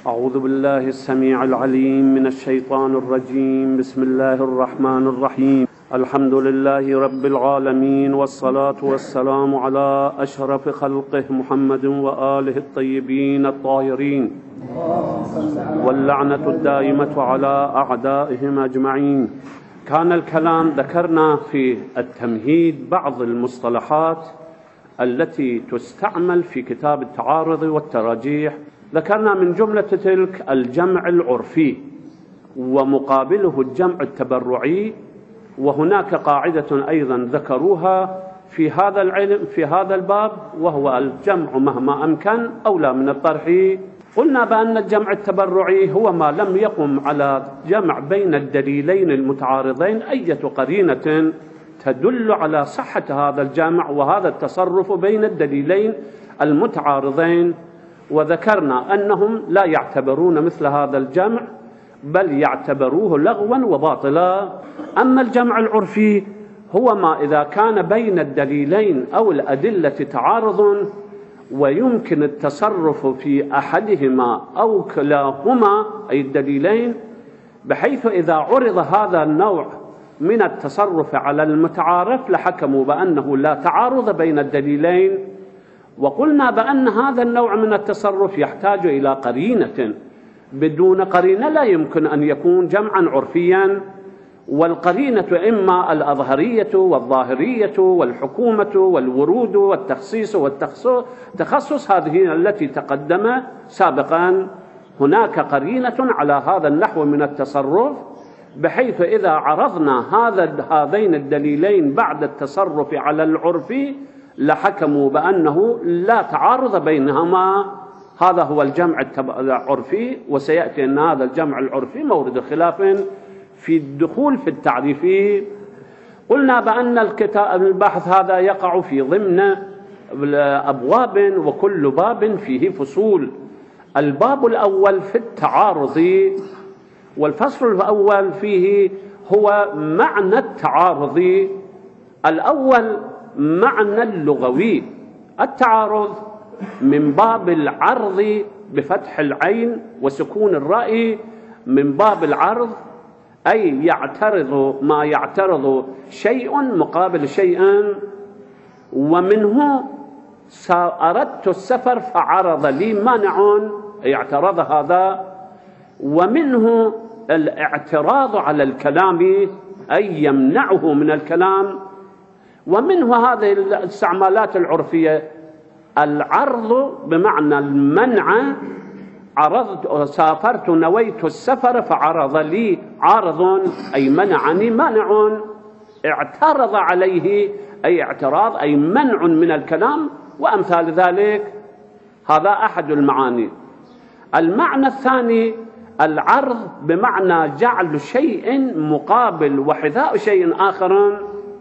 أعوذ بالله السميع العليم من الشيطان الرجيم. بسم الله الرحمن الرحيم. الحمد لله رب العالمين، والصلاة والسلام على أشرف خلقه محمد وآله الطيبين الطاهرين، واللعنة الدائمة على أعدائهم أجمعين. كان الكلام، ذكرنا في التمهيد بعض المصطلحات التي تستعمل في كتاب التعارض والتراجيح. ذكرنا من جملة تلك الجمع العرفي، ومقابله الجمع التبرعي. وهناك قاعدة أيضا ذكروها في هذا العلم في هذا الباب، وهو الجمع مهما أمكن أولى من الطرح. قلنا بأن الجمع التبرعي هو ما لم يقم على جمع بين الدليلين المتعارضين أي قرينة تدل على صحة هذا الجمع وهذا التصرف بين الدليلين المتعارضين. وذكرنا أنهم لا يعتبرون مثل هذا الجمع، بل يعتبروه لغوا وباطلا. أما الجمع العرفي هو ما إذا كان بين الدليلين أو الأدلة تعارض ويمكن التصرف في أحدهما أو كلاهما أي الدليلين، بحيث إذا عرض هذا النوع من التصرف على المتعارف لحكموا بأنه لا تعارض بين الدليلين. وقلنا بأن هذا النوع من التصرف يحتاج إلى قرينة، بدون قرينة لا يمكن أن يكون جمعا عرفيا. والقرينة إما الأظهرية والظاهرية والحكومة والورود والتخصيص والتخصص، هذه التي تقدم سابقا. هناك قرينة على هذا النحو من التصرف، بحيث إذا عرضنا هذين الدليلين بعد التصرف على العرف لحكموا بأنه لا تعارض بينهما. هذا هو الجمع العرفي، وسيأتي أن هذا الجمع العرفي مورد خلاف في الدخول في التعريف. قلنا بأن البحث هذا يقع في ضمن أبواب، وكل باب فيه فصول. الباب الأول في التعارض، والفصل الأول فيه هو معنى التعارض. الأول معنى اللغوي. التعارض من باب العرض بفتح العين وسكون الراء، من باب العرض أي ما يعترض شيء مقابل شيء. ومنه أردت السفر فعرض لي مانع، أي اعترض هذا. ومنه الاعتراض على الكلام أي يمنعه من الكلام. ومنه هذه الاستعمالات العرفية، العرض بمعنى المنع، سافرت نويت السفر فعرض لي عارض أي منعني مانع، اعترض عليه أي اعتراض أي منع من الكلام، وأمثال ذلك. هذا أحد المعاني. المعنى الثاني العرض بمعنى جعل شيء مقابل وحذاء شيء آخر،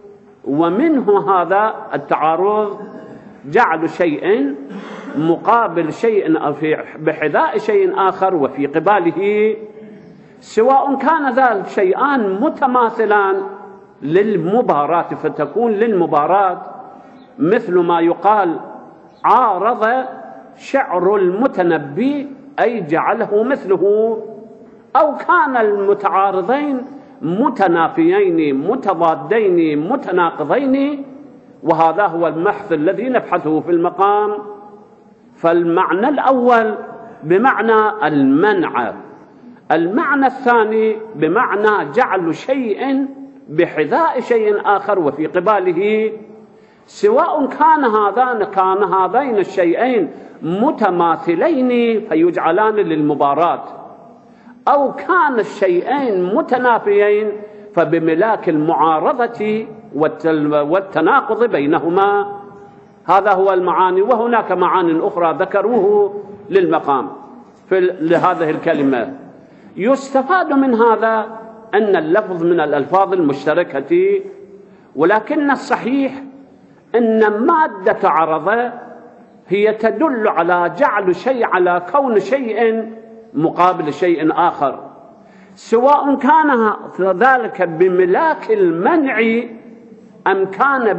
ومنه هذا التعارض جعل شيء مقابل شيء بحذاء شيء آخر وفي قباله، سواء كان ذلك شيئان متماثلان للمباراة فتكون للمباراة، مثل ما يقال عارض شعر المتنبي أي جعله مثله. أو كان المتعارضين متنافيين متضادين متناقضين، وهذا هو البحث الذي نبحثه في المقام. فالمعنى الأول بمعنى المنع، المعنى الثاني بمعنى جعل شيء بحذاء شيء آخر وفي قباله، سواء كان هذين الشيئين متماثلين فيجعلان للمباراة، أو كان الشيئين متنافيين فبملاك المعارضة والتناقض بينهما. هذا هو المعاني. وهناك معاني أخرى ذكروه للمقام لهذه الكلمة. يستفاد من هذا أن اللفظ من الألفاظ المشتركة، ولكن الصحيح أن مادة عرض هي تدل على جعل شيء على كون شيء مقابل شيء آخر، سواء كان ذلك بملاك المنع أم كان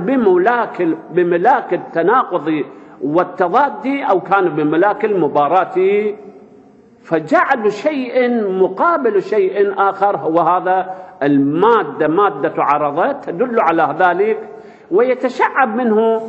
بملاك التناقض والتضاد، أو كان بملاك المباراة. فجعل شيء مقابل شيء آخر، وهذا المادة مادة عرضة تدل على ذلك، ويتشعب منه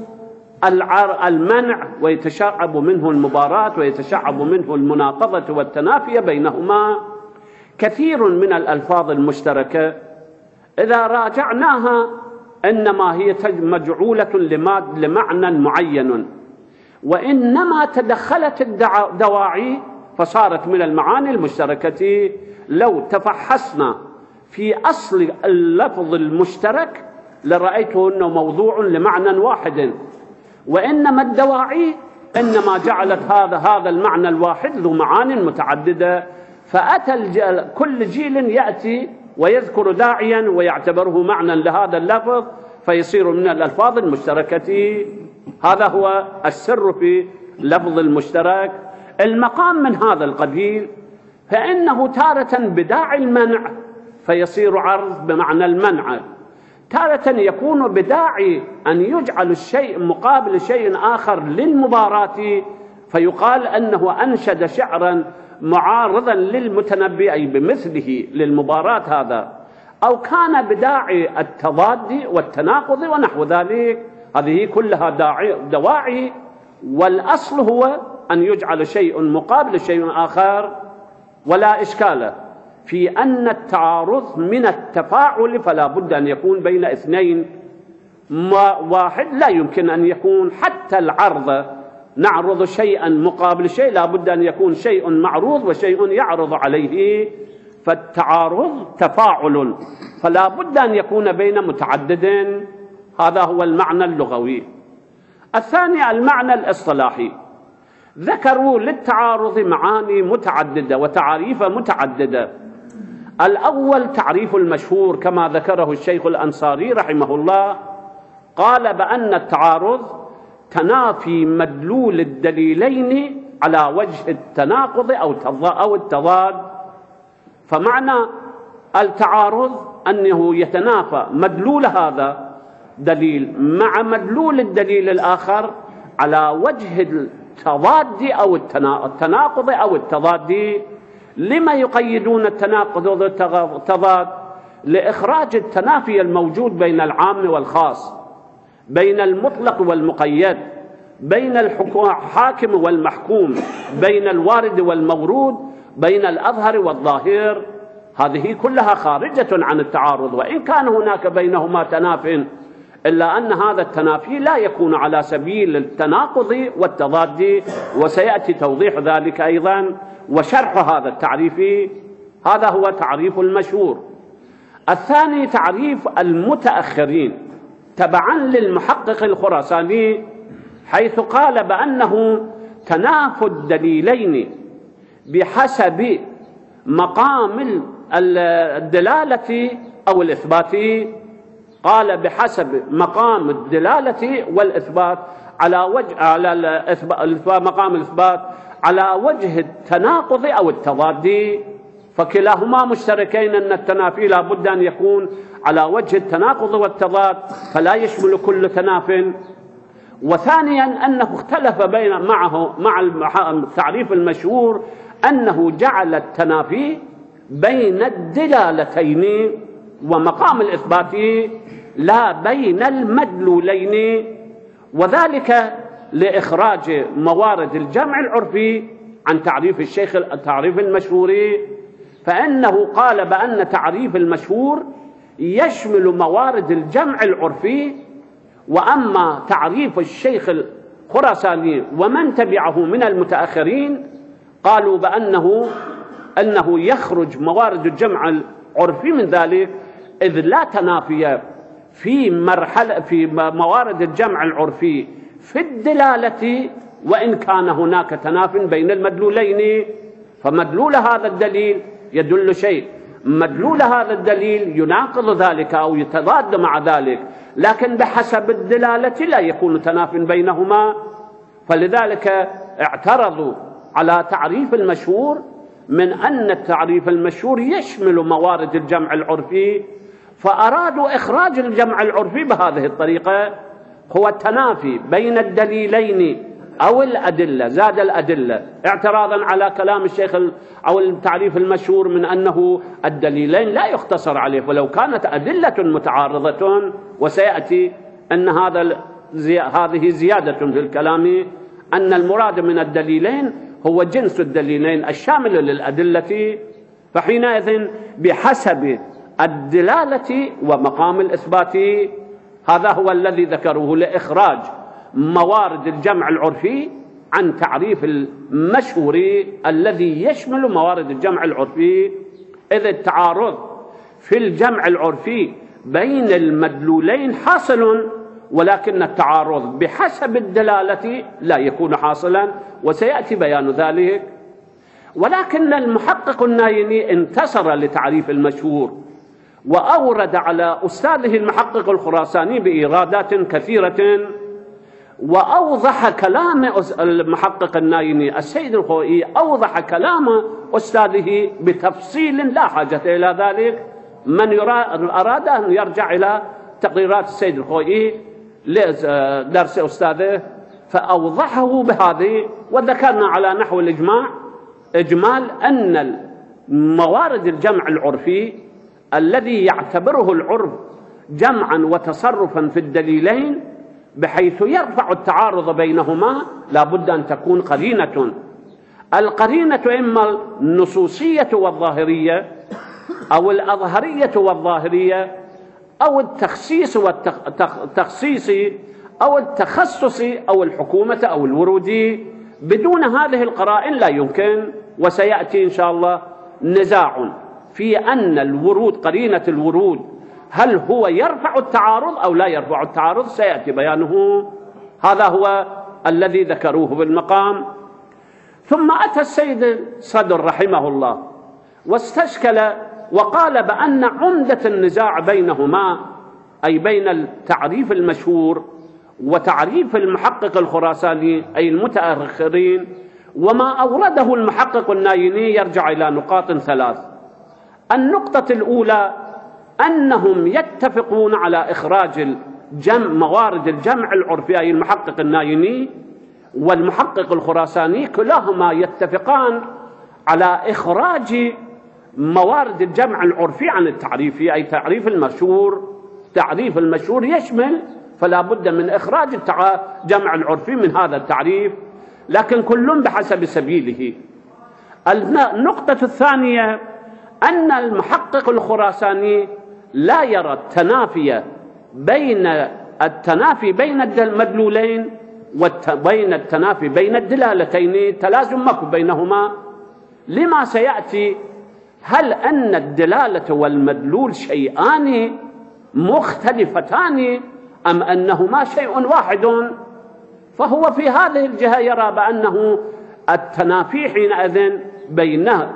المنع، ويتشعب منه المباراة، ويتشعب منه المناقضة والتنافي بينهما. كثير من الألفاظ المشتركة إذا راجعناها إنما هي مجعولة لمعنى معين، وإنما تدخلت الدواعي فصارت من المعاني المشتركة. لو تفحصنا في أصل اللفظ المشترك لرأيته أنه موضوع لمعنى واحد، وإنما الدواعي إنما جعلت هذا المعنى الواحد ذو معان متعددة. فأتى كل جيل يأتي ويذكر داعيا ويعتبره معنى لهذا اللفظ فيصير من الألفاظ المشتركة. هذا هو السر في لفظ المشترك. المقام من هذا القبيل فإنه تارة بداعي المنع فيصير عرض بمعنى المنع، تارة يكون بداعي أن يجعل الشيء مقابل شيء آخر للمباراة فيقال أنه أنشد شعرا معارضا للمتنبي أي بمثله للمباراة هذا، أو كان بداعي التضاد والتناقض ونحو ذلك. هذه كلها دواعي، والأصل هو أن يجعل شيء مقابل شيء آخر. ولا إشكال في أن التعارض من التفاعل، فلا بد أن يكون بين اثنين، واحد لا يمكن أن يكون. حتى العرض نعرض شيئا مقابل شيء لا بد أن يكون شيء معروض وشيء يعرض عليه، فالتعارض تفاعل فلا بد أن يكون بين متعدد. هذا هو المعنى اللغوي. الثاني المعنى الاصطلاحي، ذكروا للتعارض معاني متعددة وتعاريف متعددة. الأول تعريف المشهور كما ذكره الشيخ الأنصاري رحمه الله، قال بأن التعارض تنافي مدلول الدليلين على وجه التناقض أو التضاد. فمعنى التعارض أنه يتنافى مدلول هذا دليل مع مدلول الدليل الآخر على وجه التضاد أو التناقض أو التضاد. لما يقيدون التناقض والتضاد؟ لإخراج التنافي الموجود بين العام والخاص، بين المطلق والمقيد، بين الحاكم والمحكوم، بين الوارد والمورود، بين الأظهر والظاهر. هذه كلها خارجة عن التعارض، وإن كان هناك بينهما تناف، إلا أن هذا التنافي لا يكون على سبيل التناقض والتضاد، وسيأتي توضيح ذلك أيضا وشرح هذا التعريف. هذا هو تعريف المشهور. الثاني تعريف المتأخرين تبعا للمحقق الخراساني، حيث قال بأنه تنافي الدليلين بحسب مقام الدلالة أو الإثبات. قال بحسب مقام الدلالة والإثبات مقام الإثبات على وجه التناقض أو التضاد، فكلاهما مشتركين أن التنافي لا بد أن يكون على وجه التناقض والتضاد، فلا يشمل كل تناف. وثانيا أنه اختلف مع التعريف المشهور أنه جعل التنافي بين الدلالتين ومقام الإثبات لا بين المدلولين، وذلك لإخراج موارد الجمع العرفي عن تعريف الشيخ التعريف المشهور. فإنه قال بأن تعريف المشهور يشمل موارد الجمع العرفي، وأما تعريف الشيخ الخراساني ومن تبعه من المتأخرين قالوا بأنه يخرج موارد الجمع العرفي من ذلك، إذ لا تنافي في موارد الجمع العرفي في الدلالة، وإن كان هناك تناف بين المدلولين. فمدلول هذا الدليل يدل شيء، مدلول هذا الدليل يناقض ذلك أو يتضاد مع ذلك، لكن بحسب الدلالة لا يكون تناف بينهما. فلذلك اعترضوا على تعريف المشهور من أن التعريف المشهور يشمل موارد الجمع العرفي، فأرادوا إخراج الجمع العرفي بهذه الطريقة، هو التنافي بين الدليلين أو الأدلة، زاد الأدلة اعتراضا على كلام الشيخ أو التعريف المشهور من أنه الدليلين لا يختصر عليه، ولو كانت أدلة متعارضة، وسيأتي أن هذه زيادة في الكلام، أن المراد من الدليلين هو جنس الدليلين الشامل للأدلة، فحينئذ بحسب الدلالة ومقام الإثبات. هذا هو الذي ذكروه لإخراج موارد الجمع العرفي عن تعريف المشهور الذي يشمل موارد الجمع العرفي، إذ التعارض في الجمع العرفي بين المدلولين حاصل، ولكن التعارض بحسب الدلالة لا يكون حاصلا، وسيأتي بيان ذلك. ولكن المحقق النايني انتصر لتعريف المشهور، وأورد على أستاذه المحقق الخراساني بإيرادات كثيرة، وأوضح كلام المحقق النايني السيد الخوئي، أوضح كلام أستاذه بتفصيل لا حاجة إلى ذلك. من أراد أن يرجع إلى تقريرات السيد الخوئي لدرس أستاذه فأوضحه بهذه، وذكرنا على نحو إجمال أن موارد الجمع العرفي الذي يعتبره العرف جمعا وتصرفا في الدليلين بحيث يرفع التعارض بينهما لا بد أن تكون قرينة. القرينة إما النصوصية والظاهرية، أو الأظهرية والظاهرية، أو التخصيص والتخصيص، أو التخصص، أو الحكومة، أو الورودي. بدون هذه القرائن لا يمكن، وسيأتي إن شاء الله نزاع في أن الورود، قرينة الورود، هل هو يرفع التعارض أو لا يرفع التعارض، سيأتي بيانه. هذا هو الذي ذكروه بالمقام. ثم أتى السيد صدر رحمه الله واستشكل وقال بأن عمدة النزاع بينهما، أي بين التعريف المشهور وتعريف المحقق الخراساني أي المتأخرين، وما أورده المحقق النايني، يرجع إلى نقاط ثلاث. النقطة الأولى أنهم يتفقون على إخراج موارد الجمع العرفي، أي المحقق النايني والمحقق الخراساني كلاهما يتفقان على إخراج موارد الجمع العرفي عن التعريف، أي تعريف المشهور. تعريف المشهور يشمل، فلا بد من إخراج الجمع العرفي من هذا التعريف، لكن كل بحسب سبيله. النقطة الثانية أن المحقق الخراساني لا يرى التنافي بين المدلولين وبين التنافي بين الدلالتين، تلازم ماكو بينهما، لما سيأتي. هل أن الدلالة والمدلول شيئان مختلفتان أم أنهما شيء واحد؟ فهو في هذه الجهة يرى بأنه التنافي حينئذ بينه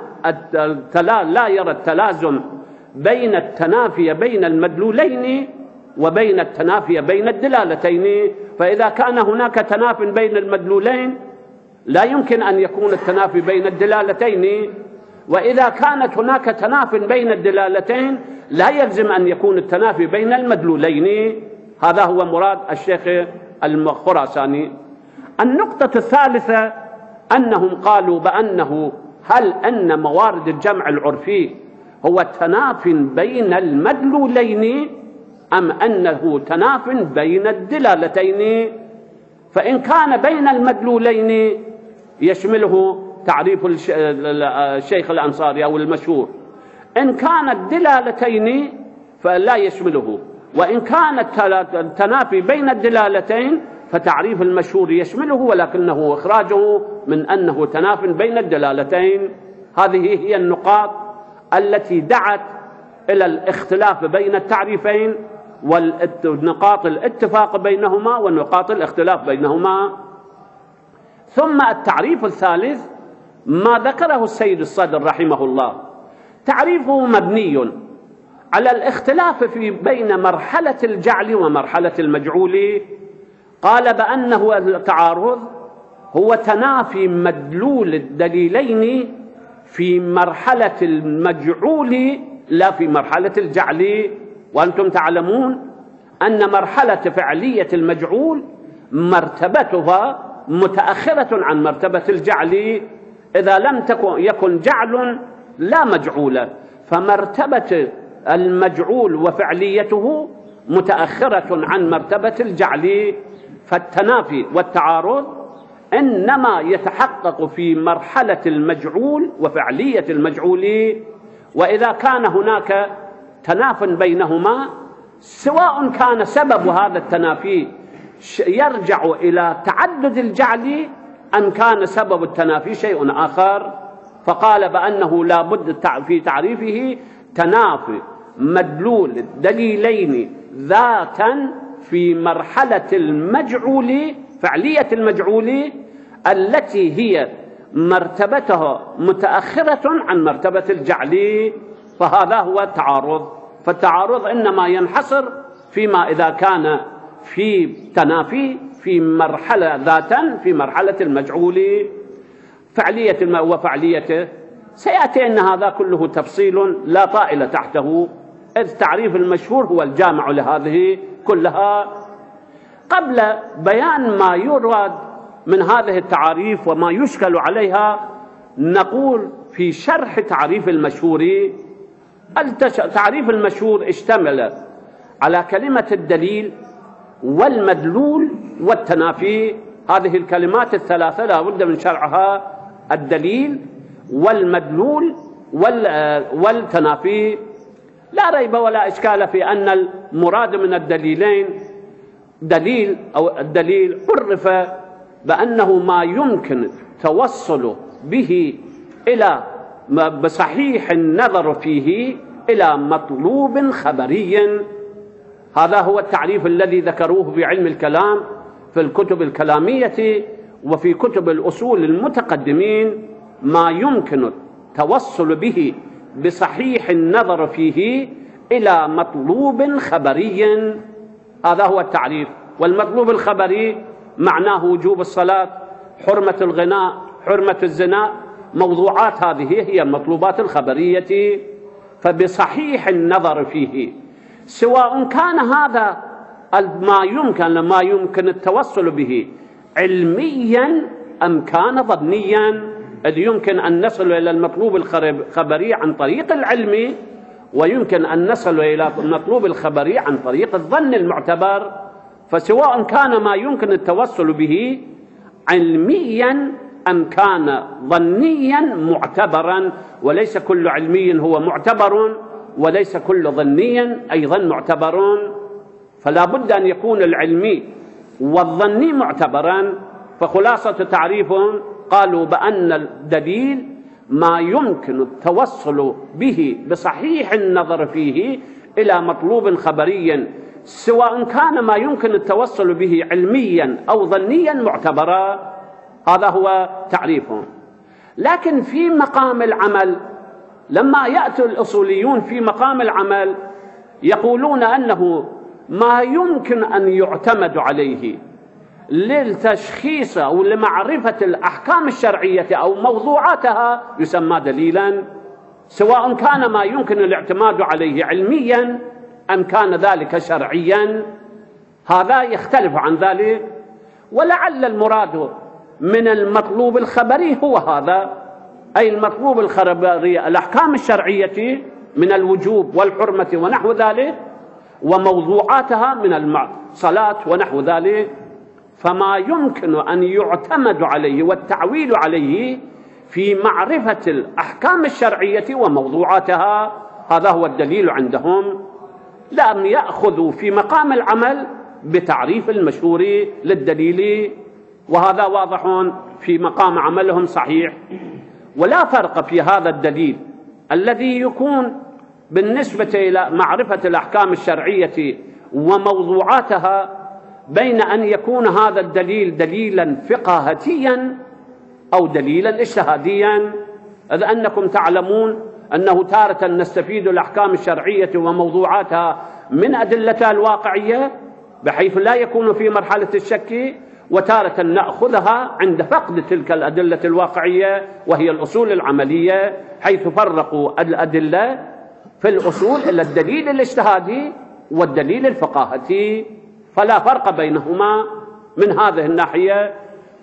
لا يرى التلازم بين التنافي بين المدلولين وبين التنافي بين الدلالتين. فإذا كان هناك تناف بين المدلولين لا يمكن أن يكون التنافي بين الدلالتين، وإذا كانت هناك تناف بين الدلالتين لا يلزم أن يكون التنافي بين المدلولين. هذا هو مراد الشيخ الخراساني. النقطة الثالثة أنهم قالوا بأنه هل أن موارد الجمع العرفي هو تناف بين المدلولين أم أنه تناف بين الدلالتين؟ فإن كان بين المدلولين يشمله تعريف الشيخ الأنصاري أو المشهور، إن كان الدلالتين فلا يشمله، وإن كان التنافي بين الدلالتين فتعريف المشهور يشمله، ولكنه إخراجه من أنه تناف بين الدلالتين. هذه هي النقاط التي دعت إلى الاختلاف بين التعريفين، ونقاط الاتفاق بينهما ونقاط الاختلاف بينهما. ثم التعريف الثالث ما ذكره السيد الصدر رحمه الله، تعريفه مبني على الاختلاف بين مرحلة الجعل ومرحلة المجعول. قال بأنه التعارض هو تنافي مدلول الدليلين في مرحلة المجعول لا في مرحلة الجعل. وأنتم تعلمون أن مرحلة فعلية المجعول مرتبتها متأخرة عن مرتبة الجعل. إذا لم يكن جعل لا مجعول، فمرتبة المجعول وفعليته متأخرة عن مرتبة الجعل. فالتنافي والتعارض إنما يتحقق في مرحلة المجعول وفعلية المجعول. وإذا كان هناك تناف بينهما، سواء كان سبب هذا التنافي يرجع إلى تعدد الجعل أم كان سبب التنافي شيء آخر، فقال بأنه لا بد في تعريفه تنافي مدلول دليلين ذاتا في مرحلة المجعول، فعلية المجعول التي هي مرتبتها متأخرة عن مرتبة الجعل، فهذا هو التعارض. فالتعارض إنما ينحصر فيما إذا كان في تنافي في مرحلة ذاتا في مرحلة المجعول فعلية وفعليته. سيأتي أن هذا كله تفصيل لا طائل تحته، إذ تعريف المشهور هو الجامع لهذه كلها. قبل بيان ما يراد من هذه التعاريف وما يشكل عليها، نقول في شرح تعريف المشهور. التعريف المشهور اشتمل على كلمة الدليل والمدلول والتنافي. هذه الكلمات الثلاثة لا بد من شرعها: الدليل والمدلول والتنافي. لا ريب ولا إشكال في أن المراد من الدليلين دليل أو الدليل عرف بأنه ما يمكن توصل به إلى بصحيح النظر فيه إلى مطلوب خبري. هذا هو التعريف الذي ذكروه في علم الكلام في الكتب الكلامية وفي كتب الأصول المتقدمين، ما يمكن التوصل به بصحيح النظر فيه إلى مطلوب خبري. هذا هو التعريف. والمطلوب الخبري معناه وجوب الصلاة، حرمة الغناء، حرمة الزنا، موضوعات هذه هي المطلوبات الخبرية. فبصحيح النظر فيه، سواء كان هذا ما يمكن التوصل به علميا أم كان ظنيا، إذ يمكن أن نصل إلى المطلوب الخبري عن طريق العلم، ويمكن أن نصل إلى المطلوب الخبري عن طريق الظن المعتبر. فسواء كان ما يمكن التوصل به علميا أم كان ظنيا معتبرا، وليس كل علمي هو معتبر، وليس كل ظني أيضا معتبر. فلا بد أن يكون العلمي والظني معتبرا. فخلاصة تعريفهم قالوا بأن الدليل ما يمكن التوصل به بصحيح النظر فيه إلى مطلوب خبري، سواء كان ما يمكن التوصل به علميا أو ظنيا معتبرا. هذا هو تعريفهم. لكن في مقام العمل، لما يأتي الأصوليون في مقام العمل يقولون أنه ما يمكن أن يعتمد عليه للتشخيص أو لمعرفة الأحكام الشرعية أو موضوعاتها يسمى دليلا، سواء كان ما يمكن الاعتماد عليه علميا أم كان ذلك شرعيا. هذا يختلف عن ذلك. ولعل المراد من المطلوب الخبري هو هذا، أي المطلوب الخبري الأحكام الشرعية من الوجوب والحرمة ونحو ذلك، وموضوعاتها من الصلاة ونحو ذلك. فما يمكن أن يعتمد عليه والتعويل عليه في معرفة الأحكام الشرعية وموضوعاتها، هذا هو الدليل عندهم. لم يأخذوا في مقام العمل بتعريف المشهور للدليل، وهذا واضح في مقام عملهم صحيح. ولا فرق في هذا الدليل الذي يكون بالنسبة إلى معرفة الأحكام الشرعية وموضوعاتها بين أن يكون هذا الدليل دليلا فقهيا أو دليلا اجتهاديا، إذ أنكم تعلمون أنه تارة نستفيد الأحكام الشرعية وموضوعاتها من أدلتها الواقعية بحيث لا يكون في مرحلة الشك، وتارة نأخذها عند فقد تلك الأدلة الواقعية وهي الأصول العملية، حيث فرقوا الأدلة في الأصول إلى الدليل الاجتهادي والدليل الفقاهي، فلا فرق بينهما من هذه الناحية.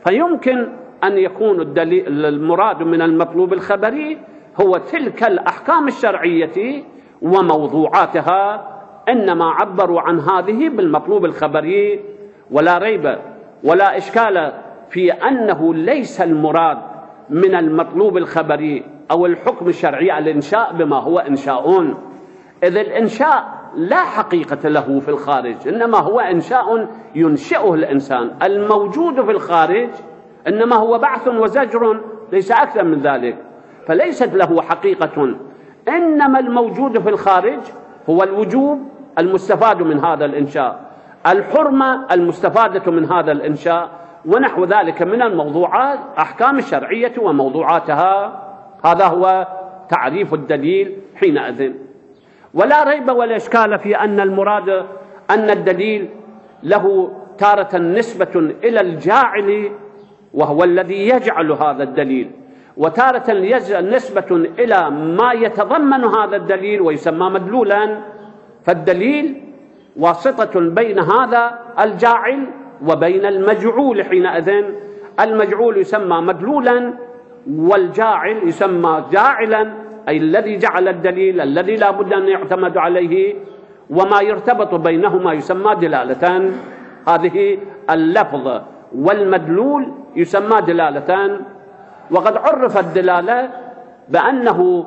فيمكن أن يكون الدليل المراد من المطلوب الخبري هو تلك الأحكام الشرعية وموضوعاتها، إنما عبروا عن هذه بالمطلوب الخبري. ولا ريب ولا إشكال في أنه ليس المراد من المطلوب الخبري أو الحكم الشرعي الإنشاء بما هو إنشاء، إذ الإنشاء لا حقيقة له في الخارج، إنما هو إنشاء ينشئه الإنسان. الموجود في الخارج إنما هو بعث وزجر، ليس أكثر من ذلك، فليست له حقيقة. إنما الموجود في الخارج هو الوجوب المستفاد من هذا الإنشاء، الحرمة المستفادة من هذا الإنشاء، ونحو ذلك من الموضوعات، أحكام الشرعية وموضوعاتها. هذا هو تعريف الدليل حينئذ. ولا ريب ولا إشكال في أن المراد أن الدليل له تارة نسبة إلى الجاعل وهو الذي يجعل هذا الدليل، وتارة نسبة إلى ما يتضمن هذا الدليل ويسمى مدلولا. فالدليل واسطة بين هذا الجاعل وبين المجعول حينئذ. المجعول يسمى مدلولا، والجاعل يسمى جاعلا، أي الذي جعل الدليل الذي لا بد أن يعتمد عليه، وما يرتبط بينهما يسمى دلالة. هذه اللفظ والمدلول يسمى دلالة. وقد عرف الدلالة بأنه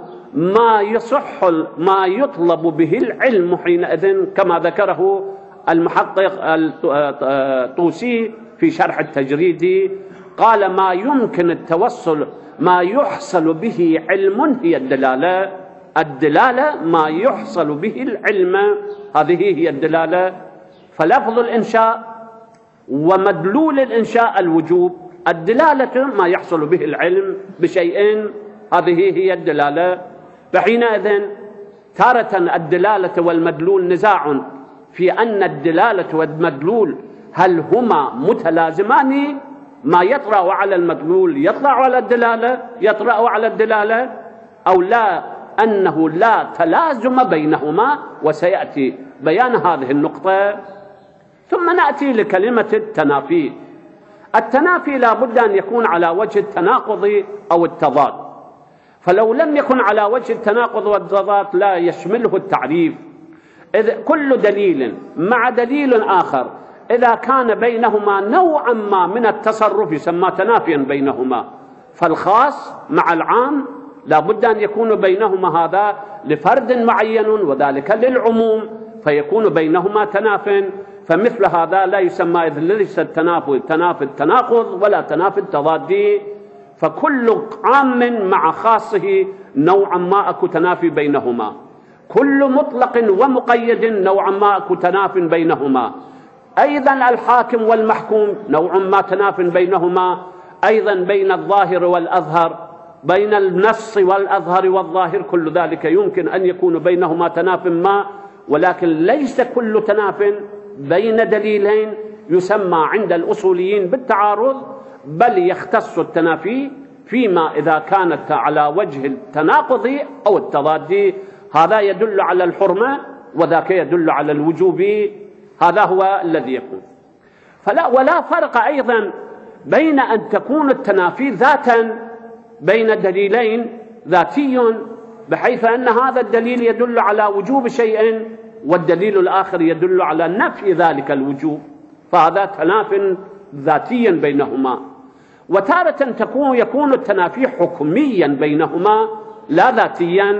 ما يطلب به العلم حينئذ، كما ذكره المحقق الطوسي في شرح التجريد، قال ما يمكن التوصل ما يحصل به علم هي الدلالة. الدلالة ما يحصل به العلم، هذه هي الدلالة. فلفظ الإنشاء ومدلول الإنشاء الوجوب، الدلالة ما يحصل به العلم بشيء، هذه هي الدلالة. فحينئذ تارة الدلالة والمدلول نزاع في أن الدلالة والمدلول هل هما متلازمان، ما يطرأ على المدلول يطرأ على الدلالة، أو لا، أنه لا تلازم بينهما، وسيأتي بيان هذه النقطة. ثم نأتي لكلمة التنافي. التنافي لا بد أن يكون على وجه التناقض أو التضاد، فلو لم يكن على وجه التناقض والتضاد لا يشمله التعريف. إذ كل دليل مع دليل آخر إذا كان بينهما نوعا ما من التصرف يسمى تنافيا بينهما. فالخاص مع العام لا بد أن يكون بينهما هذا لفرد معين وذلك للعموم، فيكون بينهما تناف. فمثل هذا لا يسمى، إذ ليس التنافي تنافي التناقض ولا تنافي التضاد، فكل عام مع خاصه نوعا ما أكو تنافي بينهما، كل مطلق ومقيد نوعا ما أكو تناف بينهما. أيضا الحاكم والمحكوم نوع ما تناف بينهما، أيضا بين الظاهر والأظهر، بين النص والأظهر والظاهر، كل ذلك يمكن أن يكون بينهما تناف ما، ولكن ليس كل تناف بين دليلين يسمى عند الأصوليين بالتعارض، بل يختص التنافي فيما إذا كانت على وجه التناقض أو التضاد. هذا يدل على الحرمة وذاك يدل على الوجوب، هذا هو الذي يكون. ولا فرق أيضا بين أن تكون التنافي ذاتا بين دليلين ذاتي، بحيث أن هذا الدليل يدل على وجوب شيء والدليل الآخر يدل على نفي ذلك الوجوب، فهذا تناف ذاتيا بينهما. وتارة يكون التنافي حكميا بينهما لا ذاتيا،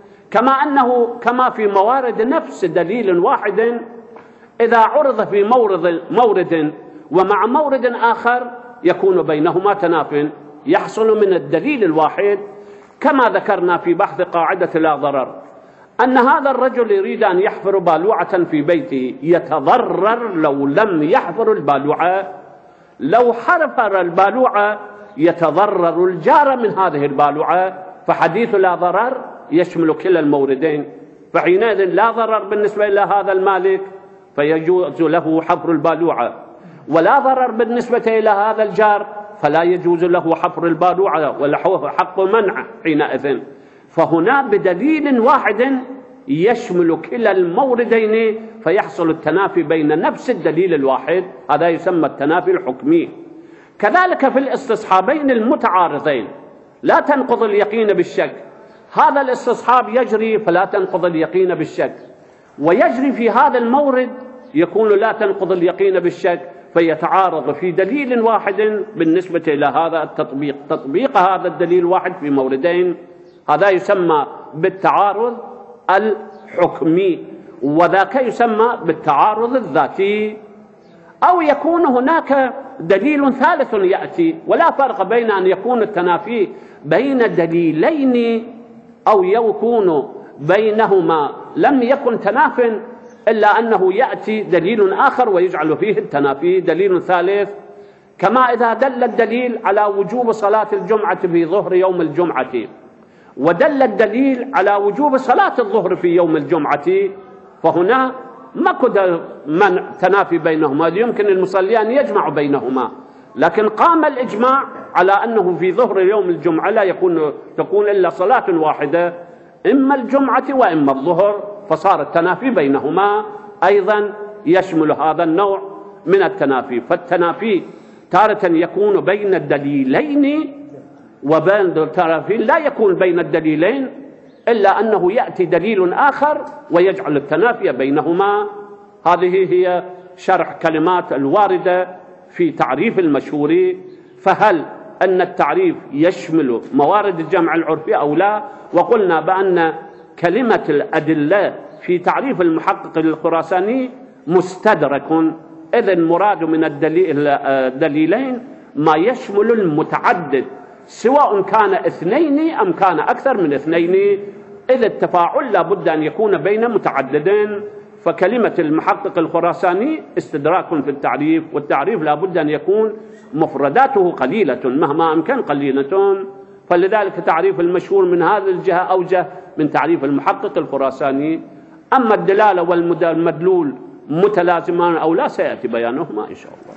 كما في موارد نفس دليل واحد إذا عرض في مورد ومع مورد آخر يكون بينهما تناف يحصل من الدليل الواحد، كما ذكرنا في بحث قاعدة لا ضرر أن هذا الرجل يريد أن يحفر بالوعة في بيته، يتضرر لو لم يحفر البالوعة. لو حفر البالوعة يتضرر الجار من هذه البالوعة، فحديث لا ضرر يشمل كلا الموردين. فحينئذ لا ضرر بالنسبة إلى هذا المالك فيجوز له حفر البالوعة، ولا ضرر بالنسبة إلى هذا الجار فلا يجوز له حفر البالوعة وله حق منع حينئذ. فهنا بدليل واحد يشمل كلا الموردين فيحصل التنافي بين نفس الدليل الواحد، هذا يسمى التنافي الحكمي. كذلك في الاستصحابين المتعارضين لا تنقض اليقين بالشك. هذا الاستصحاب يجري فلا تنقض اليقين بالشك، ويجري في هذا المورد يكون لا تنقض اليقين بالشك، فيتعارض في دليل واحد بالنسبة إلى هذا التطبيق. تطبيق هذا الدليل الواحد في موردين هذا يسمى بالتعارض الحكمي، وذاك يسمى بالتعارض الذاتي. أو يكون هناك دليل ثالث يأتي، ولا فرق بين أن يكون التنافي بين دليلين أو يكون بينهما لم يكن تناف، إلا أنه يأتي دليل آخر ويجعل فيه التنافي دليل ثالث. كما إذا دل الدليل على وجوب صلاة الجمعة في ظهر يوم الجمعة، ودل الدليل على وجوب صلاة الظهر في يوم الجمعة، فهنا ماكو تنافي بينهما، يمكن المصليان يجمع بينهما، لكن قام الإجماع على أنه في ظهر يوم الجمعة لا تكون إلا صلاة واحدة، إما الجمعة وإما الظهر، فصار التنافي بينهما أيضا يشمل هذا النوع من التنافي. فالتنافي تارة يكون بين الدليلين، وبين التنافي لا يكون بين الدليلين إلا أنه يأتي دليل آخر ويجعل التنافي بينهما. هذه هي شرح كلمات الواردة في تعريف المشهور. فهل أن التعريف يشمل موارد الجمع العرفي أو لا؟ وقلنا بأن كلمة الأدلة في تعريف المحقق الخراساني مستدرك، إذ المراد من الدليلين ما يشمل المتعدد، سواء كان اثنين أم كان أكثر من اثنين، إذ التفاعل لا بد أن يكون بين متعددين. فكلمة المحقق الخراساني استدراك في التعريف، والتعريف لا بد أن يكون مفرداته قليلة مهما أمكن قليلة، فلذلك تعريف المشهور من هذه الجهة أوجه من تعريف المحقق الخراساني. أما الدلالة والمدلول متلازمان أو لا سيأتي بيانهما إن شاء الله.